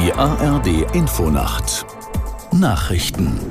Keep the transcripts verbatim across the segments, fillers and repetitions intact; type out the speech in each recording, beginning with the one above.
Die A R D Infonacht Nachrichten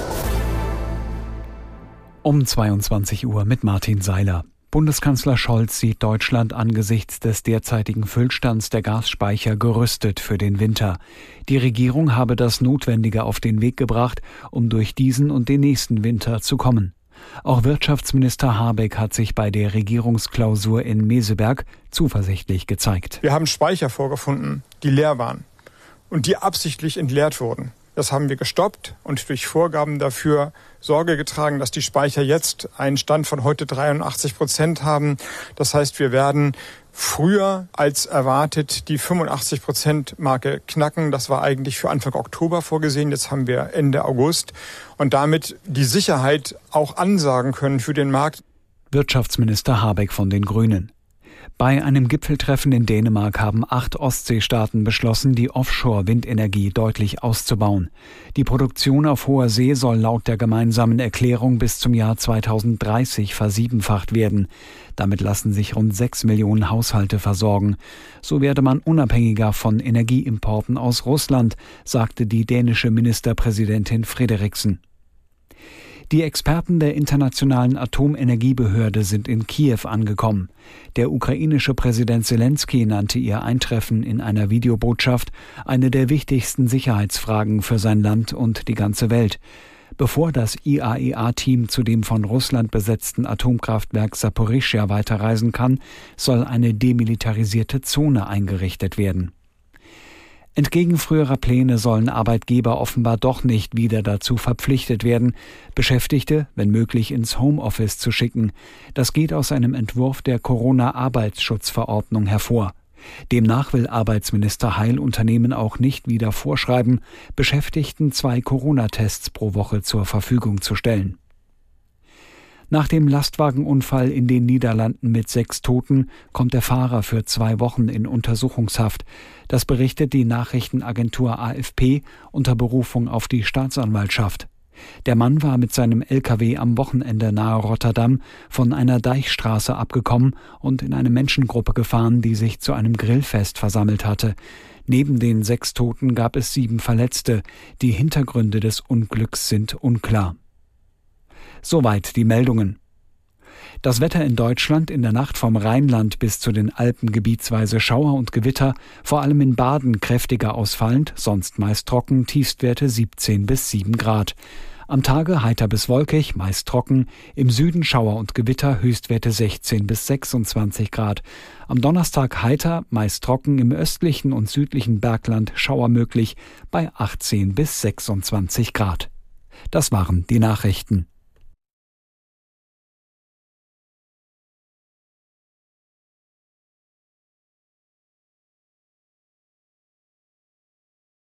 um zweiundzwanzig Uhr mit Martin Seiler. Bundeskanzler Scholz sieht Deutschland angesichts des derzeitigen Füllstands der Gasspeicher gerüstet für den Winter. Die Regierung habe das Notwendige auf den Weg gebracht, um durch diesen und den nächsten Winter zu kommen. Auch Wirtschaftsminister Habeck hat sich bei der Regierungsklausur in Meseberg zuversichtlich gezeigt. Wir haben Speicher vorgefunden, die leer waren und die absichtlich entleert wurden. Das haben wir gestoppt und durch Vorgaben dafür Sorge getragen, dass die Speicher jetzt einen Stand von heute dreiundachtzig Prozent haben. Das heißt, wir werden früher als erwartet die fünfundachtzig Prozent Marke knacken. Das war eigentlich für Anfang Oktober vorgesehen. Jetzt haben wir Ende August und damit die Sicherheit auch ansagen können für den Markt. Wirtschaftsminister Habeck von den Grünen. Bei einem Gipfeltreffen in Dänemark haben acht Ostseestaaten beschlossen, die Offshore-Windenergie deutlich auszubauen. Die Produktion auf hoher See soll laut der gemeinsamen Erklärung bis zum Jahr zweitausenddreißig versiebenfacht werden. Damit lassen sich rund sechs Millionen Haushalte versorgen. So werde man unabhängiger von Energieimporten aus Russland, sagte die dänische Ministerpräsidentin Frederiksen. Die Experten der Internationalen Atomenergiebehörde sind in Kiew angekommen. Der ukrainische Präsident Selenskyj nannte ihr Eintreffen in einer Videobotschaft eine der wichtigsten Sicherheitsfragen für sein Land und die ganze Welt. Bevor das I A E A-Team zu dem von Russland besetzten Atomkraftwerk Saporischschja weiterreisen kann, soll eine demilitarisierte Zone eingerichtet werden. Entgegen früherer Pläne sollen Arbeitgeber offenbar doch nicht wieder dazu verpflichtet werden, Beschäftigte, wenn möglich, ins Homeoffice zu schicken. Das geht aus einem Entwurf der Corona-Arbeitsschutzverordnung hervor. Demnach will Arbeitsminister Heil Unternehmen auch nicht wieder vorschreiben, Beschäftigten zwei Corona-Tests pro Woche zur Verfügung zu stellen. Nach dem Lastwagenunfall in den Niederlanden mit sechs Toten kommt der Fahrer für zwei Wochen in Untersuchungshaft. Das berichtet die Nachrichtenagentur A F P unter Berufung auf die Staatsanwaltschaft. Der Mann war mit seinem L K W am Wochenende nahe Rotterdam von einer Deichstraße abgekommen und in eine Menschengruppe gefahren, die sich zu einem Grillfest versammelt hatte. Neben den sechs Toten gab es sieben Verletzte. Die Hintergründe des Unglücks sind unklar. Soweit die Meldungen. Das Wetter in Deutschland: in der Nacht vom Rheinland bis zu den Alpen gebietsweise Schauer und Gewitter, vor allem in Baden kräftiger ausfallend, sonst meist trocken, Tiefstwerte siebzehn bis sieben Grad. Am Tage heiter bis wolkig, meist trocken, im Süden Schauer und Gewitter, Höchstwerte sechzehn bis sechsundzwanzig Grad. Am Donnerstag heiter, meist trocken, im östlichen und südlichen Bergland Schauer möglich, bei achtzehn bis sechsundzwanzig Grad. Das waren die Nachrichten.